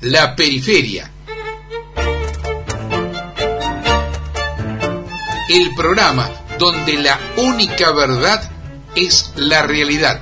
La Periferia. El programa donde la única verdad es la realidad.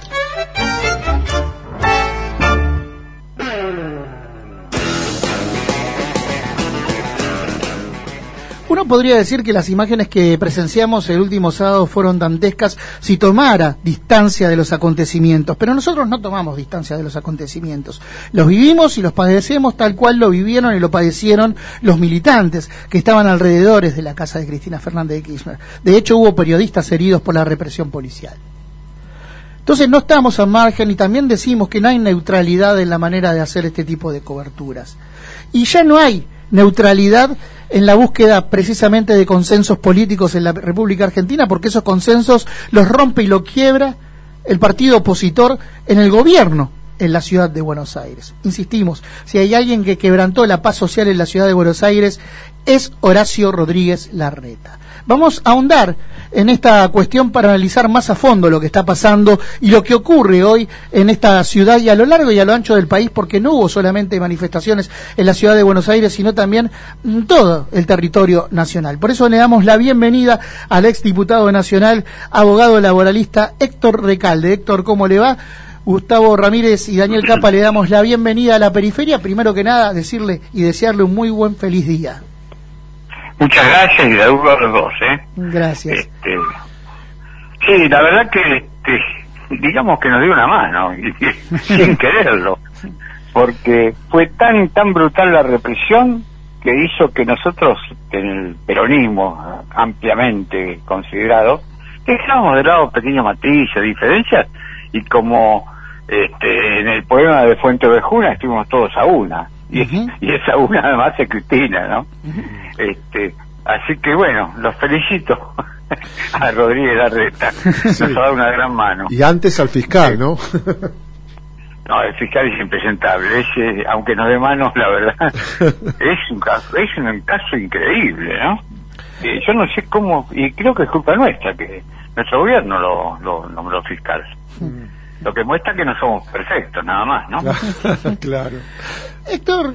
Uno podría decir que las imágenes que presenciamos el último sábado fueron dantescas si tomara distancia de los acontecimientos, pero nosotros no tomamos distancia de los acontecimientos. Los vivimos y los padecemos tal cual lo vivieron y lo padecieron los militantes que estaban alrededor de la casa de Cristina Fernández de Kirchner. De hecho, hubo periodistas heridos por la represión policial. Entonces no estamos al margen y también decimos que no hay neutralidad en la manera de hacer este tipo de coberturas. Y ya no hay neutralidad en la búsqueda precisamente de consensos políticos en la República Argentina, porque esos consensos los rompe y los quiebra el partido opositor en el gobierno en la ciudad de Buenos Aires. Insistimos, si hay alguien que quebrantó la paz social en la ciudad de Buenos Aires es Horacio Rodríguez Larreta. Vamos a ahondar en esta cuestión para analizar más a fondo lo que está pasando y lo que ocurre hoy en esta ciudad y a lo largo y a lo ancho del país, porque no hubo solamente manifestaciones en la ciudad de Buenos Aires, sino también en todo el territorio nacional. Por eso le damos la bienvenida al exdiputado nacional, abogado laboralista Héctor Recalde. Héctor, ¿cómo le va? Gustavo Ramírez y Daniel Capa le damos la bienvenida a La Periferia. Primero que nada, decirle y desearle un muy buen feliz día. Muchas gracias y de uno a los dos, Gracias. Sí, la verdad que digamos que nos dio una mano sin quererlo, porque fue tan brutal la represión que hizo que nosotros, en el peronismo ampliamente considerado, dejamos de lado pequeños matices, diferencias, y como en el poema de Fuente Ovejuna estuvimos todos a una. Y esa una además es Cristina, ¿no? Así que bueno, los felicito a Rodríguez Larreta, nos ha dado una gran mano. Y antes al fiscal, ¿no? No, el fiscal es impresentable, aunque nos dé manos, la verdad, es un caso increíble, ¿no? Yo no sé cómo, y creo que es culpa nuestra, que nuestro gobierno lo nombró fiscal. Lo que muestra que no somos perfectos, nada más, ¿no? Claro. Héctor,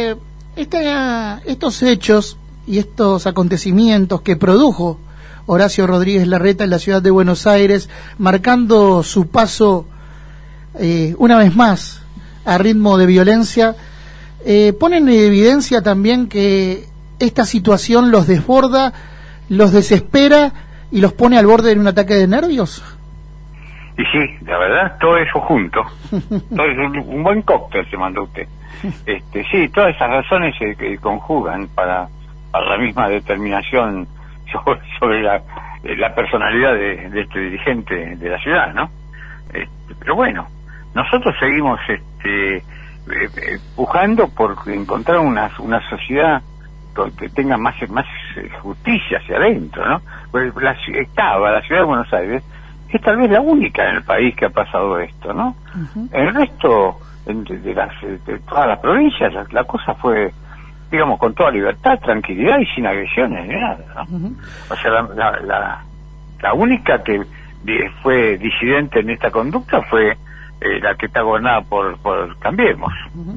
estos hechos y estos acontecimientos que produjo Horacio Rodríguez Larreta en la ciudad de Buenos Aires, marcando su paso una vez más a ritmo de violencia, ponen en evidencia también que esta situación los desborda, los desespera y los pone al borde de un ataque de nervios. Y sí, la verdad, todo eso junto. Todo es un buen cóctel se mandó usted. Sí, todas esas razones se conjugan para la misma determinación sobre la personalidad de este dirigente de la ciudad, ¿no? Pero bueno, nosotros seguimos pujando por encontrar una sociedad que tenga más justicia hacia adentro, ¿no? Pues la ciudad de Buenos Aires es tal vez la única en el país que ha pasado esto, ¿no? El resto de todas las provincias la cosa fue, digamos, con toda libertad, tranquilidad y sin agresiones ni nada, ¿no? O sea, la única que fue disidente en esta conducta fue la que está gobernada por Cambiemos.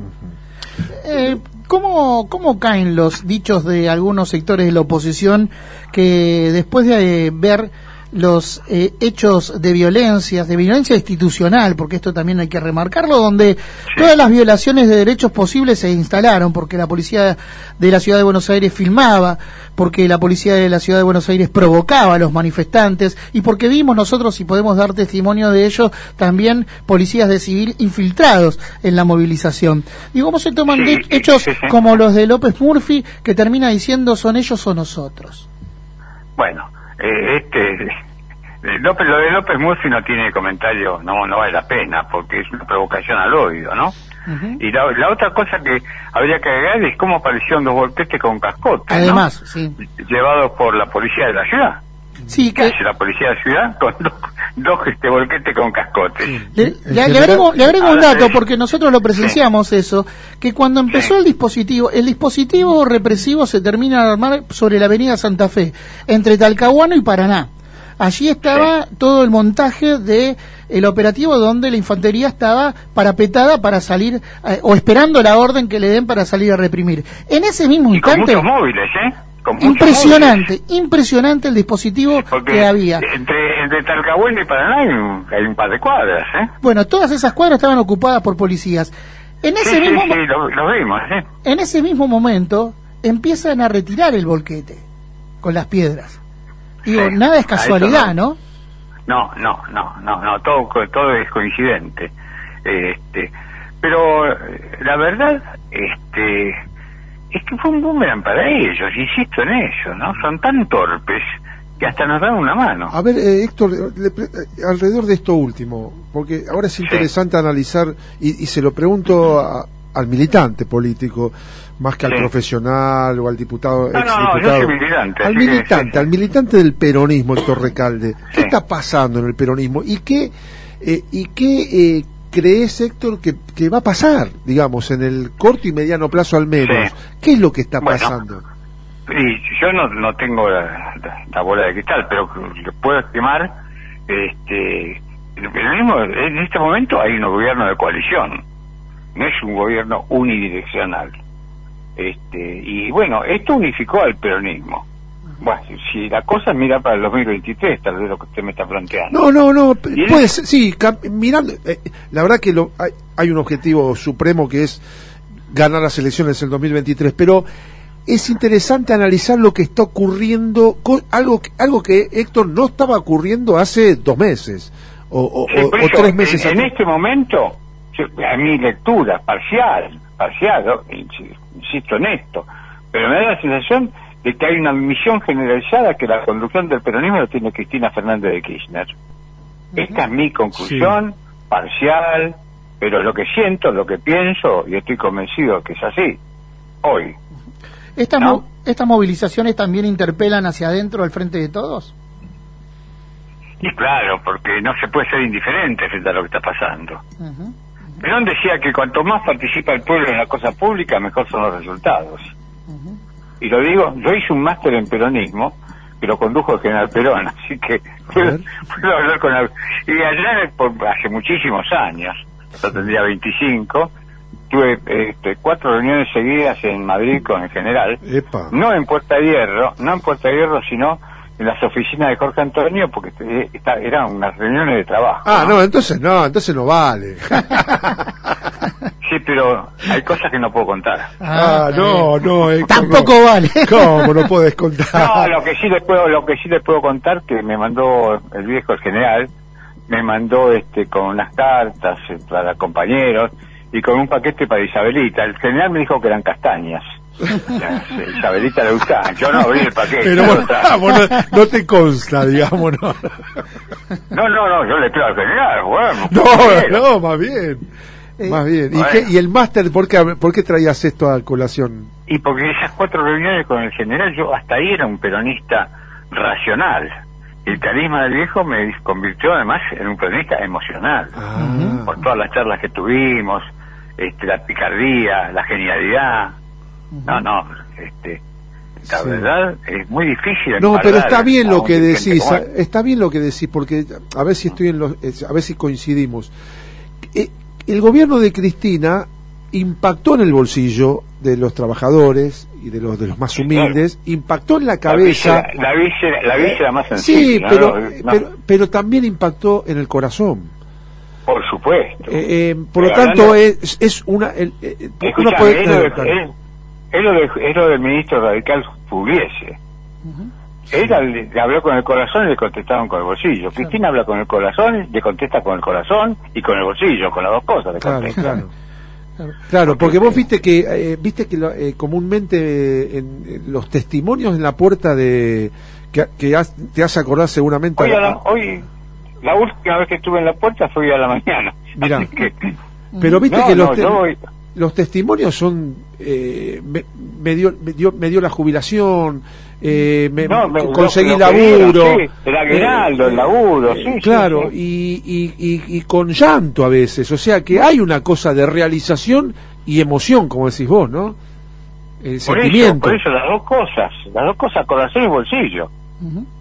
¿Cómo caen los dichos de algunos sectores de la oposición que después de ver los hechos de violencia institucional, porque esto también hay que remarcarlo, donde todas las violaciones de derechos posibles se instalaron, porque la policía de la ciudad de Buenos Aires filmaba, porque la policía de la ciudad de Buenos Aires provocaba a los manifestantes, y porque vimos nosotros, y podemos dar testimonio de ello, también policías de civil infiltrados en la movilización. ¿Y cómo se toman hechos como los de López Murphy, que termina diciendo son ellos o nosotros? Bueno, lo de López Murphy no tiene comentario, no vale la pena, porque es una provocación al oído, ¿no? Y la otra cosa que habría que agregar es cómo aparecieron dos volquetes con cascotes, además, ¿no? Llevados por la policía de la ciudad. Sí, ¿Qué hace la policía de la ciudad con dos volquetes con cascotes? Le agrego un dato, porque nosotros lo presenciamos eso, que cuando empezó el dispositivo represivo se termina de armar sobre la avenida Santa Fe, entre Talcahuano y Paraná. Allí estaba todo el montaje de el operativo donde la infantería estaba parapetada para salir o esperando la orden que le den para salir a reprimir. En ese mismo Y instante, con muchos móviles, Con muchos impresionante, impresionante el dispositivo Porque que había. Entre Talcahuano y Paraná hay un par de cuadras, Bueno, todas esas cuadras estaban ocupadas por policías. En ese Sí, mismo lo vimos, en ese mismo momento empiezan a retirar el volquete con las piedras. Digo, Sí, nada es a casualidad, eso ¿no? No, todo es coincidente. Pero la verdad, es que fue un boomerang para ellos, insisto en eso, ¿no? Son tan torpes que hasta nos dan una mano. A ver, Héctor, alrededor de esto último, porque ahora es interesante analizar, y se lo pregunto al militante político, más que al profesional o al diputado, exdiputado. Yo soy militante. Al militante del peronismo, Héctor Recalde. ¿Qué está pasando en el peronismo? ¿Y qué crees, Héctor, que va a pasar, digamos, en el corto y mediano plazo al menos? ¿Qué es lo que está pasando? Y yo no tengo la bola de cristal, pero lo puedo estimar. El peronismo, en este momento hay un gobierno de coalición, no es un gobierno unidireccional. Y bueno, esto unificó al peronismo. Bueno, si la cosa mira para el 2023, tal vez lo que usted me está planteando. No, pues sí, mirando, la verdad que hay un objetivo supremo que es ganar las elecciones en el 2023, pero es interesante analizar lo que está ocurriendo, algo que, Héctor, no estaba ocurriendo hace 2 meses o 3 meses en este momento, a mi lectura parcial, insisto en esto, pero me da la sensación de que hay una misión generalizada que la conducción del peronismo lo tiene Cristina Fernández de Kirchner. Esta es mi conclusión, parcial, pero lo que siento, lo que pienso, y estoy convencido que es así, hoy. ¿Estas movilizaciones también interpelan hacia adentro al Frente de Todos? Y claro, porque no se puede ser indiferente frente a lo que está pasando. Perón decía que cuanto más participa el pueblo en la cosa pública, mejor son los resultados. Y lo digo, yo hice un máster en peronismo, que lo condujo el general Perón, así que puedo hablar con él. Y allá, hace muchísimos años, yo tendría 25, tuve 4 reuniones seguidas en Madrid con el general. Epa. No en Puerta de Hierro, sino en las oficinas de Jorge Antonio, porque eran unas reuniones de trabajo. Entonces no vale. Sí, pero hay cosas que no puedo contar. No, tampoco vale. ¿Cómo no puedes contar? No, lo que sí les puedo contar, que me mandó el viejo, el general, me mandó con unas cartas para compañeros y con un paquete para Isabelita. El general me dijo que eran castañas. Isabelita le gustaba. Yo no abrí el paquete. Pero no te consta, digamos, ¿no? No, yo le creo al general. Bueno, no, más bien. Más bien. ¿Y el máster, por qué traías esto a colación? Y porque esas 4 reuniones con el general, yo hasta ahí era un peronista racional. El carisma del viejo me convirtió además en un peronista emocional. Por todas las charlas que tuvimos, la picardía, la genialidad. La verdad es muy difícil. No, pero está bien lo que decís, porque a ver si a ver si coincidimos. El gobierno de Cristina impactó en el bolsillo de los trabajadores y de los más humildes, impactó en la cabeza. La víscera más sensible. Sí, pero también impactó en el corazón. Por supuesto. Por lo tanto, es una. Es lo del ministro radical Pugliese. Él le habló con el corazón y le contestaron con el bolsillo. Cristina habla con el corazón, le contesta con el corazón y con el bolsillo, con las dos cosas le contesta. Claro, porque vos viste que comúnmente en los testimonios en la puerta te has acordado seguramente. Hoy la última vez que estuve en la puerta fue hoy a la mañana. Mirá, pero viste los testimonios son me dio la jubilación, conseguí laburo, el aguinaldo, el laburo, claro. Y con llanto a veces, o sea que hay una cosa de realización y emoción, como decís vos, ¿no? Sentimiento. Por eso las dos cosas, corazón y bolsillo.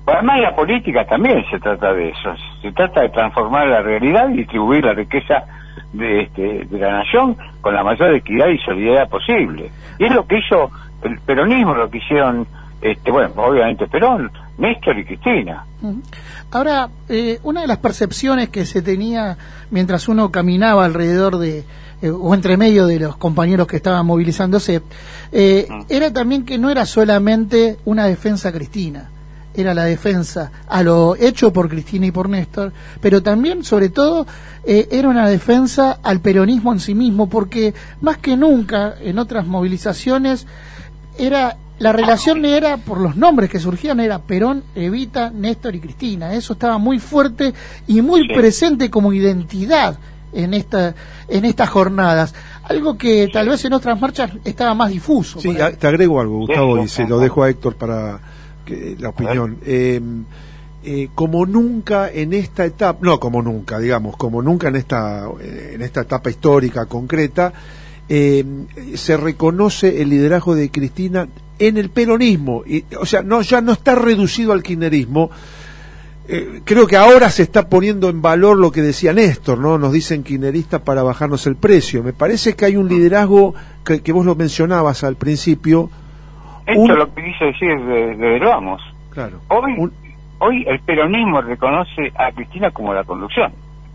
Además, la política también se trata de eso. Se trata de transformar la realidad y distribuir la riqueza de la nación con la mayor equidad y solidaridad posible. Y es lo que hizo el peronismo, lo que hicieron, bueno, obviamente Perón, Néstor y Cristina. Ahora, una de las percepciones que se tenía mientras uno caminaba alrededor de o entre medio de los compañeros que estaban movilizándose, era también que no era solamente una defensa a Cristina, era la defensa a lo hecho por Cristina y por Néstor, pero también, sobre todo, era una defensa al peronismo en sí mismo, porque más que nunca en otras movilizaciones la relación era, por los nombres que surgían, era Perón, Evita, Néstor y Cristina. Eso estaba muy fuerte y muy presente como identidad en estas jornadas. Algo que tal vez en otras marchas estaba más difuso. Sí, te agrego algo, Gustavo, y se lo dejo a Héctor para la opinión. Como nunca en esta etapa, no como nunca, digamos, como nunca en esta etapa histórica concreta, se reconoce el liderazgo de Cristina en el peronismo, o sea, ya no está reducido al kirchnerismo. Creo que ahora se está poniendo en valor lo que decía Néstor, ¿no? Nos dicen kirchneristas para bajarnos el precio. Me parece que hay un liderazgo que vos lo mencionabas al principio. Esto es lo que quise decir de Vamos. Claro. Hoy el peronismo reconoce a Cristina como la conducción.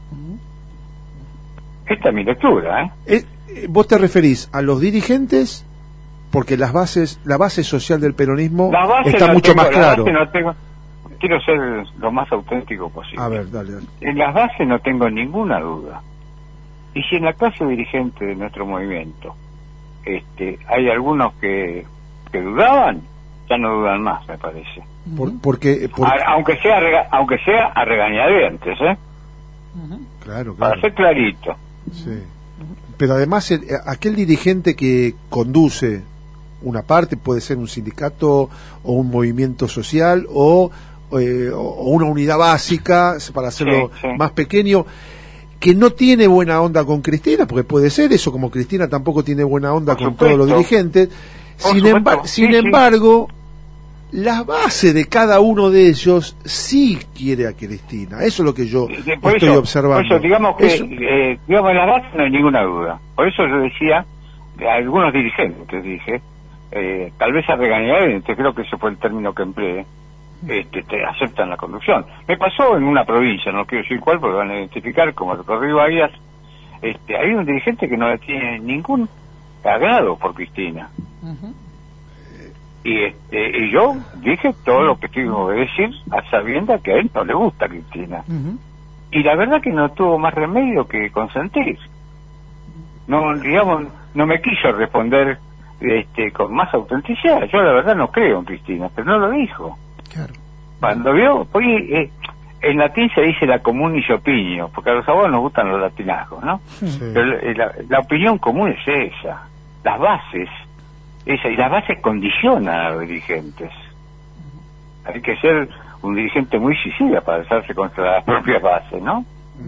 Esta es mi lectura, ¿Vos te referís a los dirigentes? Porque la base social del peronismo está mucho más claro. Quiero ser lo más auténtico posible. A ver, dale. En las bases no tengo ninguna duda. Y si en la clase dirigente de nuestro movimiento hay algunos que dudaban, ya no dudan más, me parece. Porque aunque sea a regañadientes, Claro. Para ser clarito. Sí. Pero además aquel dirigente que conduce una parte, puede ser un sindicato o un movimiento social o una unidad básica, para hacerlo más pequeño, que no tiene buena onda con Cristina, porque puede ser eso, como Cristina tampoco tiene buena onda con todos los dirigentes. Sin embargo, la base de cada uno de ellos sí quiere a Cristina. Eso es lo que yo estoy observando. Por eso, digamos que en la base no hay ninguna duda. Por eso yo decía, algunos dirigentes, dije, tal vez a regañadientes, creo que ese fue el término que empleé, te aceptan la conducción. Me pasó en una provincia, no quiero decir cuál porque van a identificar, como recorrí Bahías, hay un dirigente que no tiene ningún agrado por Cristina. Y yo dije todo lo que tengo que decir a sabiendas que a él no le gusta Cristina. Y la verdad que no tuvo más remedio que consentir. No, digamos, no me quiso responder con más autenticidad. Yo la verdad no creo en Cristina, pero no lo dijo. Claro. Cuando vio, en latín se dice la comunis opinio, porque a los abogados nos gustan los latinazgos, ¿no? Sí. Pero la opinión común es esa, las bases, y las bases condicionan a los dirigentes. Hay que ser un dirigente muy suicida para alzarse contra las propias bases, ¿no?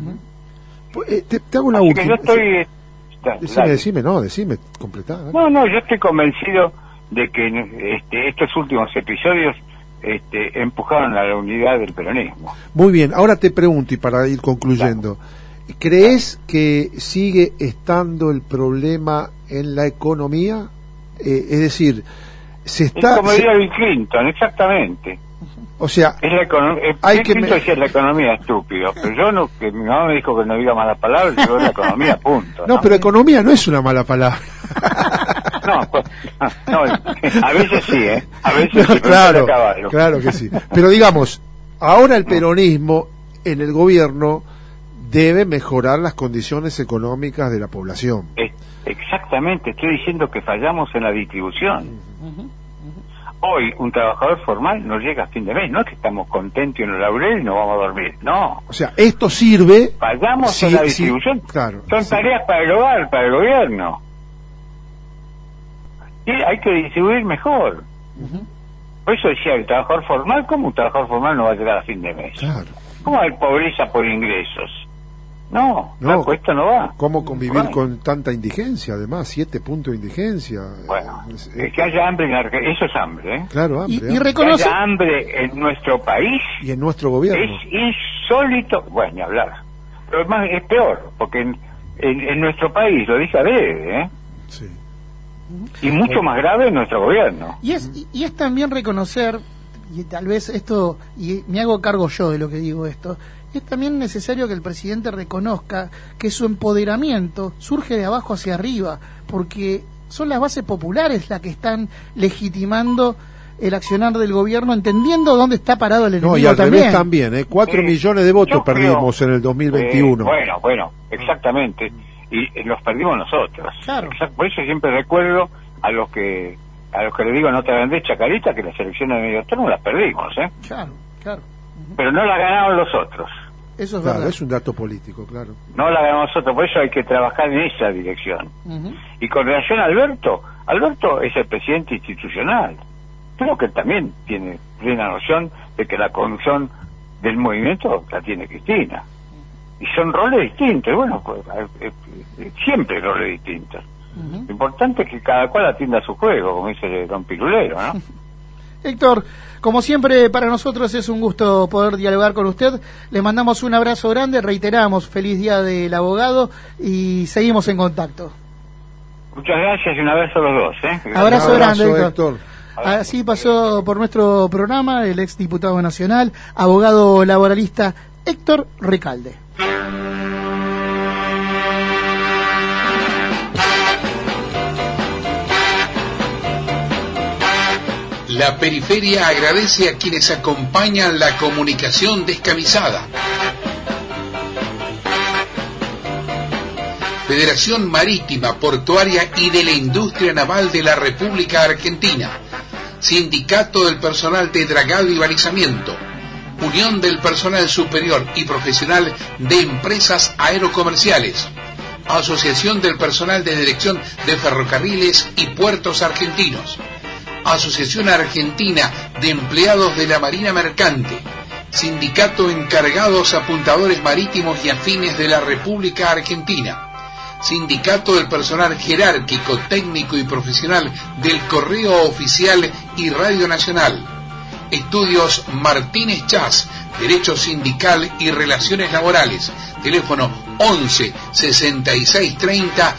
Te hago una Así última. que yo estoy... Decime, completá. No, yo estoy convencido de que estos últimos episodios empujaron a la unidad del peronismo. Muy bien, ahora te pregunto, y para ir concluyendo, ¿crees que sigue estando el problema en la economía? Es decir, se está... Es como diría Bill Clinton, exactamente. O sea, es la Clinton decía la economía estúpido, pero yo no, que mi mamá me dijo que no diga malas palabras, yo la economía, punto. No, pero economía no es una mala palabra. No, a veces sí, a veces sí, claro que sí. Pero digamos, ahora el peronismo en el gobierno debe mejorar las condiciones económicas de la población. Exactamente, estoy diciendo que fallamos en la distribución. Hoy un trabajador formal no llega a fin de mes, no es que estamos contentos en los laureles y nos vamos a dormir, no. O sea, esto sirve... Fallamos en la distribución, claro, son tareas para el hogar, para el gobierno. Y hay que distribuir mejor. Por eso decía, el trabajador formal, ¿cómo un trabajador formal no va a llegar a fin de mes? Claro. ¿Cómo hay pobreza por ingresos? No, esto no va. ¿Cómo convivir con tanta indigencia? Además, 7 puntos de indigencia. Bueno, que haya hambre en Argentina, eso es hambre, ¿eh? Claro, hambre. Y reconoce... Que haya hambre en nuestro país y en nuestro gobierno. Es insólito, bueno, ni hablar. Pero es peor, porque en nuestro país, lo dice Adrede, ¿eh? Sí. Y mucho más grave en nuestro gobierno. Y es también reconocer, y tal vez esto, y me hago cargo yo de lo que digo esto, es también necesario que el presidente reconozca que su empoderamiento surge de abajo hacia arriba, porque son las bases populares las que están legitimando el accionar del gobierno, entendiendo dónde está parado el enemigo. No, y al también. revés también, 4 millones de votos perdimos en el 2021. Bueno, exactamente. Y los perdimos nosotros. Claro. Por eso siempre recuerdo a los que le digo no te vendés chacarita, que las elecciones de medio turno las perdimos, ¿eh? Claro. Pero no las ganaron los otros. Eso es claro, verdad. es un dato político, claro. No la ganamos nosotros, por eso hay que trabajar en esa dirección. Y con relación a Alberto es el presidente institucional. Creo que él también tiene plena noción de que la conducción del movimiento la tiene Cristina. Y son roles distintos, bueno, pues, siempre roles distintos. Lo importante es que cada cual atienda su juego, como dice don Pirulero, ¿no? Héctor, como siempre, para nosotros es un gusto poder dialogar con usted. Le mandamos un abrazo grande, reiteramos, feliz día del abogado y seguimos en contacto. Muchas gracias y un abrazo a los dos, ¿eh? Abrazo grande, Héctor. Así pasó por nuestro programa el ex diputado nacional, abogado laboralista Héctor Recalde. La periferia agradece a quienes acompañan la comunicación descamisada. Federación Marítima, Portuaria y de la Industria Naval de la República Argentina. Sindicato del Personal de Dragado y Balizamiento. Unión del Personal Superior y Profesional de Empresas Aerocomerciales. Asociación del Personal de Dirección de Ferrocarriles y Puertos Argentinos. Asociación Argentina de Empleados de la Marina Mercante, Sindicato Encargados Apuntadores Marítimos y Afines de la República Argentina, Sindicato del Personal Jerárquico, Técnico y Profesional del Correo Oficial y Radio Nacional, Estudios Martínez Chas, Derecho Sindical y Relaciones Laborales, teléfono 11 66 30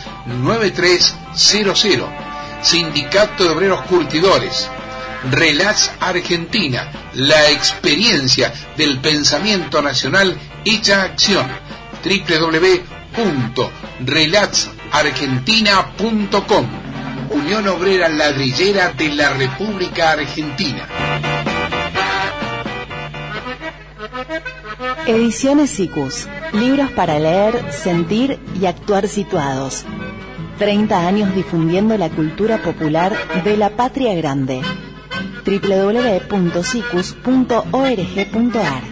9300. Sindicato de Obreros Curtidores, Relax Argentina, la experiencia del pensamiento nacional hecha acción, www.relaxargentina.com, Unión Obrera Ladrillera de la República Argentina. Ediciones SICUS, libros para leer, sentir y actuar situados. 30 años difundiendo la cultura popular de la patria grande. www.sicus.org.ar